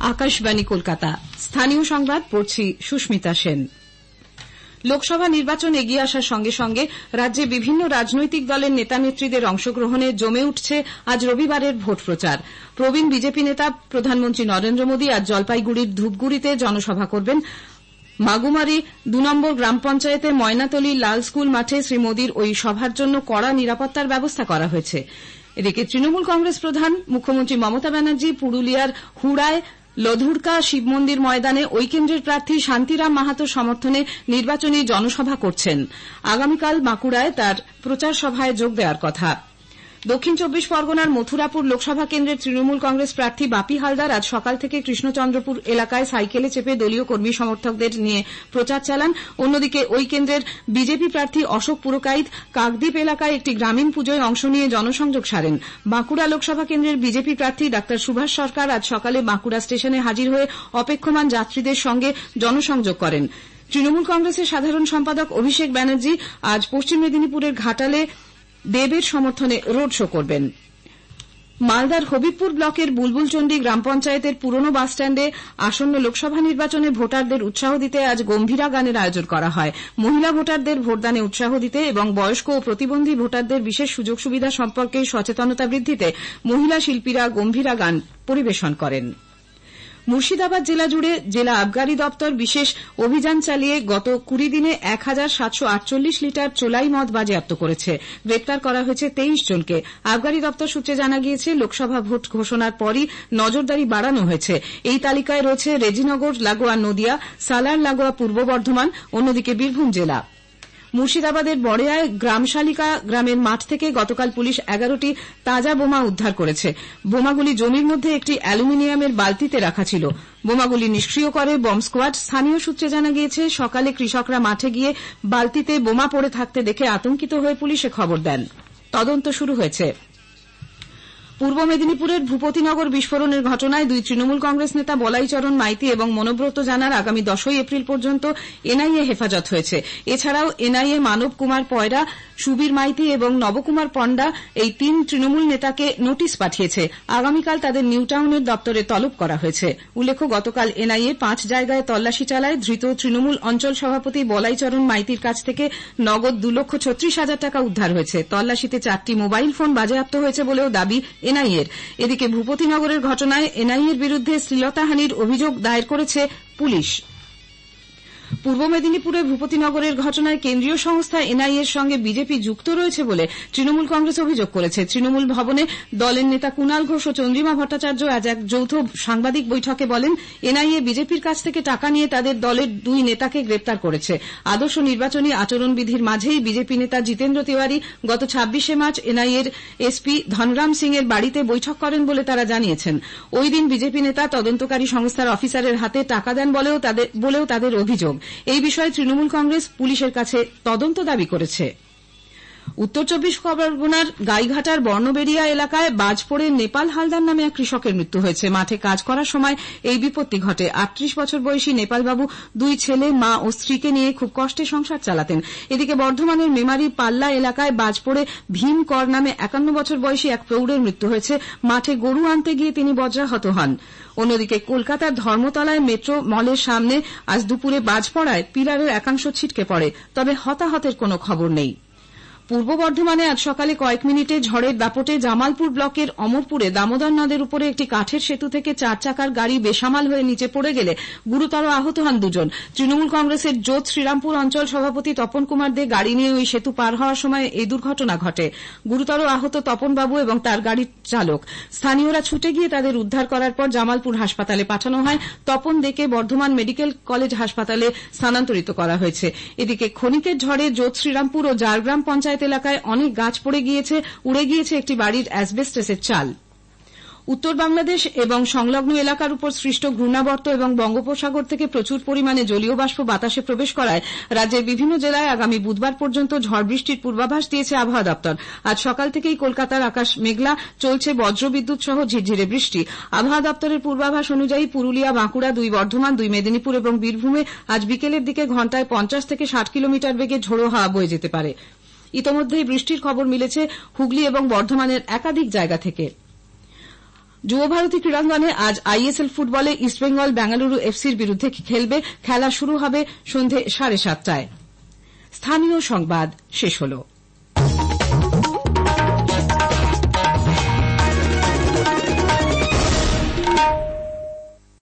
আকাশবাণী কলকাতা। স্থানীয় সংবাদ পড়ছি সুস্মিতা সেন। লোকসভা নির্বাচন এগিয়ে আসার সঙ্গে সঙ্গে রাজ্যে বিভিন্ন রাজনৈতিক দলের নেতা নেত্রীদের অংশগ্রহণে জমে উঠছে আজ রবিবারের ভোট প্রচার। প্রবীণ বিজেপি নেতা প্রধানমন্ত্রী নরেন্দ্র মোদী আজ জলপাইগুড়ির ধূপগুড়িতে জনসভা করবেন। মাগুমারি ২ নম্বর গ্রাম পঞ্চায়েতের ময়নাতলী লাল স্কুল মাঠে শ্রী মোদীর ওই সভার জন্য কড়া নিরাপত্তার ব্যবস্থা করা হয়েছে। এদিকে তৃণমূল কংগ্রেস প্রধান মুখ্যমন্ত্রী মমতা ব্যানার্জি পুরুলিয়ার হুড়ায় লধুরকা শিব মন্দির ময়দানে ওই কেন্দ্রের প্রার্থী শান্তিরাম মাহাতোর সমর্থনে নির্বাচনী জনসভা করছেন। আগামীকাল বাঁকুড়ায় তার প্রচার সভায় যোগ দেওয়ার কথা। দক্ষিণ ২৪ পরগনার মথুরাপুর লোকসভা কেন্দ্রের তৃণমূল কংগ্রেস প্রার্থী বাপি হালদার আজ সকাল থেকে কৃষ্ণচন্দ্রপুর এলাকায় সাইকেলে চেপে দলীয় কর্মী সমর্থকদের নিয়ে প্রচার চালান। অন্যদিকে ওই কেন্দ্রের বিজেপি প্রার্থী অশোক পুরকাইত কাকদ্বীপ এলাকায় একটি গ্রামীণ পুজোয় অংশ নিয়ে জনসংযোগ সারেন। বাঁকুড়া লোকসভা কেন্দ্রের বিজেপি প্রার্থী ডাক্তার সুভাষ সরকার আজ সকালে বাঁকুড়া স্টেশনে হাজির হয়ে অপেক্ষমান যাত্রীদের সঙ্গে জনসংযোগ করেন। তৃণমূল কংগ্রেসের সাধারণ সম্পাদক অভিষেক ব্যানার্জি আজ পশ্চিম মেদিনীপুরের ঘাটালে দেবের সমর্থনে রোড শো করবেন। মালদার হবিবপুর ব্লকের বুলবুলচন্ডী গ্রাম পঞ্চায়েতের পুরনো বাসস্ট্যান্ডে আসন্ন লোকসভা নির্বাচনে ভোটারদের উৎসাহ দিতে আজ গম্ভীরা গানের আয়োজন করা হয়। মহিলা ভোটারদের ভোটদানে উৎসাহ দিতে এবং বয়স্ক ও প্রতিবন্ধী ভোটারদের বিশেষ সুযোগ সুবিধা সম্পর্কে সচেতনতা বৃদ্ধিতে মহিলা শিল্পীরা গম্ভীরা গান পরিবেশন করেন। মুর্শিদাবাদ জেলা জুড়ে জেলা আবগারি দপ্তর বিশেষ অভিযান চালিয়ে গত ২০ দিনে ১৭৪৮ লিটার চোলাই মদ বাজেয়াপ্ত করেছে। গ্রেপ্তার করা হয়েছে ২৩ জনকে। আবগারি দপ্তর সূত্রে জানা গিয়েছে, লোকসভা ভোট ঘোষণার পরই নজরদারি বাড়ানো হয়েছে। এই তালিকায় রয়েছে রেজিনগর লাগোয়া নদিয়া, সালার লাগোয়া পূর্ব বর্ধমান, অন্যদিকে বীরভূম জেলা। মুর্শিদাবাদের বড়েয়ায় গ্রামশালিকা গ্রামের মাঠ থেকে গতকাল পুলিশ ১১টি তাজা বোমা উদ্ধার করেছে। বোমাগুলি জমির মধ্যে একটি অ্যালুমিনিয়ামের বালতিতে রাখা ছিল। বোমাগুলি নিষ্ক্রিয় করে বম্ব স্কোয়াড। স্থানীয় সূত্রে জানা গিয়েছে, সকালে কৃষকরা মাঠে গিয়ে বালতিতে বোমা পড়ে থাকতে দেখে আতঙ্কিত হয়ে পুলিশে খবর দেন। তদন্ত শুরু হয়েছে। পূর্ব মেদিনীপুরের ভূপতিনগর বিস্ফোরণের ঘটনায় ২ তৃণমূল কংগ্রেস নেতা বলাইচরণ মাইতি এবং মনোব্রত জানার আগামী ১০ই এপ্রিল পর্যন্ত এনআইএ হেফাজত হয়েছে। এছাড়াও এনআইএ মানব কুমার পয়রা, সুবীর মাইতি এবং নবকুমার পণ্ডা এই ৩ তৃণমূল নেতাকে নোটিশ পাঠিয়েছে। আগামীকাল তাদের নিউটাউনের দপ্তরে তলব করা হয়েছে। উল্লেখ্য, গতকাল এনআইএ 5 জায়গায় তল্লাশি চালায়। ধৃত তৃণমূল অঞ্চল সভাপতি বলাইচরণ মাইতির কাছ থেকে নগদ ২,৩৬,০০০ টাকা উদ্ধার হয়েছে। তল্লাশিতে 4টি মোবাইল ফোন বাজেয়াপ্ত হয়েছে বলেও দাবি এনআইএর। এদিকে ভূপতিনগরের ঘটনায় এনআইএর বিরুদ্ধে শ্লীলতাহানির অভিযোগ দায়ের করেছে পুলিশ। পূর্ব মেদিনীপুরে ভূপতিনগরের ঘটনায় কেন্দ্রীয় সংস্থা এনআইএর সঙ্গে বিজেপি যুক্ত রয়েছে বলে তৃণমূল কংগ্রেস অভিযোগ করেছে। তৃণমূল ভবনে দলের নেতা কুণাল ঘোষ ও চন্দ্রিমা ভট্টাচার্য আজ এক যৌথ সাংবাদিক বৈঠকে বলেন, এনআইএ বিজেপির কাছ থেকে টাকা নিয়ে তাদের দলের 2 নেতাকে গ্রেপ্তার করেছে। আদর্শ নির্বাচনী আচরণবিধির মাঝেই বিজেপি নেতা জিতেন্দ্র তিওয়ারি গত ২৬শে মার্চ এনআইএর এসপি ধনরাম সিং এর বাড়িতে বৈঠক করেন বলে তারা জানিয়েছেন। ওই দিন বিজেপি নেতা তদন্তকারী সংস্থার অফিসারের হাতে টাকা দেন বলেও তাদের অভিযোগ। এই বিষয়ে তৃণমূল কংগ্রেস পুলিশের কাছে তদন্ত দাবি করেছে। উত্তর ২৪ পরগনার গাইঘাটার বর্ণবেড়িয়া এলাকায় বাজ পড়ে নেপাল হালদার নামে এক কৃষকের মৃত্যু হয়েছে। মাঠে কাজ করার সময় এই বিপত্তি ঘটে। ৩৮ বছর বয়সী নেপালবাবু 2 ছেলে, মা ও স্ত্রীকে নিয়ে খুব কষ্টে সংসার চালাতেন। এদিকে বর্ধমানের মেমারি পাল্লা এলাকায় বাজ পড়ে ভীম কর নামে ৫১ বছর বয়সী এক প্রৌঢ়ের মৃত্যু হয়েছে। মাঠে গরু আনতে গিয়ে তিনি বজ্রাহত হন। অন্যদিকে কলকাতার ধর্মতলায় মেট্রো মলের সামনে আজ দুপুরে বাজ পড়ায় পিলারের একাংশ ছিটকে পড়ে, তবে হতাহতের কোনো খবর নেই। পূর্ব বর্ধমানে আজ সকালে কয়েক মিনিটে ঝড়ের দাপটে জামালপুর ব্লকের অমরপুরে দামোদর নদের উপরে একটি কাঠের সেতু থেকে 4 চাকার গাড়ি বেসামাল হয়ে নিচে পড়ে গেলে গুরুতর আহত হন 2 জন। তৃণমূল কংগ্রেসের জোত শ্রীরামপুর অঞ্চল সভাপতি তপন কুমার দে গাড়ি নিয়ে ওই সেতু পার হওয়ার সময় এই দুর্ঘটনা ঘটে। গুরুতর আহত তপনবাবু এবং তার গাড়ির চালক। স্থানীয়রা ছুটে গিয়ে তাদের উদ্ধার করার পর জামালপুর হাসপাতালে পাঠানো হয়। তপন দেকে বর্ধমান মেডিকেল কলেজ হাসপাতালে স্থানান্তরিত করা হয়েছে। এদিকে ক্ষণিকের ঝড়ে জোত শ্রীরামপুর ও জারগ্রাম পঞ্চায়েত এলাকায় অনেক গাছ পড়ে গিয়েছে, উড়ে গিয়েছে একটি বাড়ির অ্যাসবেস্টসের চাল। উত্তর বাংলাদেশ এবং সংলগ্ন এলাকার উপর সৃষ্ট ঘূর্ণাবর্ত এবং বঙ্গোপসাগর থেকে প্রচুর পরিমাণে জলীয় বাষ্প বাতাসে প্রবেশ করায় রাজ্যের বিভিন্ন জেলায় আগামী বুধবার পর্যন্ত ঝড় বৃষ্টির পূর্বাভাস দিয়েছে আবহাওয়া দপ্তর। আজ সকাল থেকেই কলকাতার আকাশ মেঘলা, চলছে বজ্রবিদ্যুৎ সহ ঝিরঝিরে বৃষ্টি। আবহাওয়া দপ্তরের পূর্বাভাস অনুযায়ী পুরুলিয়া, বাঁকুড়া, 2 বর্ধমান, 2 মেদিনীপুর এবং বীরভূমে আজ বিকেলের দিকে ঘণ্টায় 50 থেকে 60 কিলোমিটার বেগে ঝোড়ো হাওয়া বয়ে যেতে পারে। ইতোমধ্যেই বৃষ্টির খবর মিলেছে হুগলি এবং বর্ধমানের একাধিক জায়গা থেকে। যুবভারতী ক্রীড়াঙ্গনে আজ আইএসএল ফুটবলে ইস্টবেঙ্গল বেঙ্গালুরু এফসির বিরুদ্ধে খেলবে। খেলা শুরু হবে সন্ধে 7:30টায়। স্থানীয় সংবাদ শেষ হল।